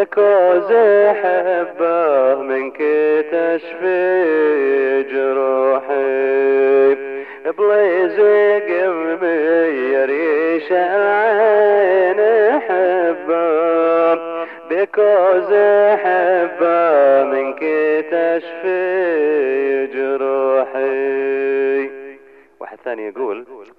بكوز حبه منك تشفي جروحي، بليزي قلبي يريش العين حبه، بكوز حبه منك تشفي جروحي. واحد ثاني يقول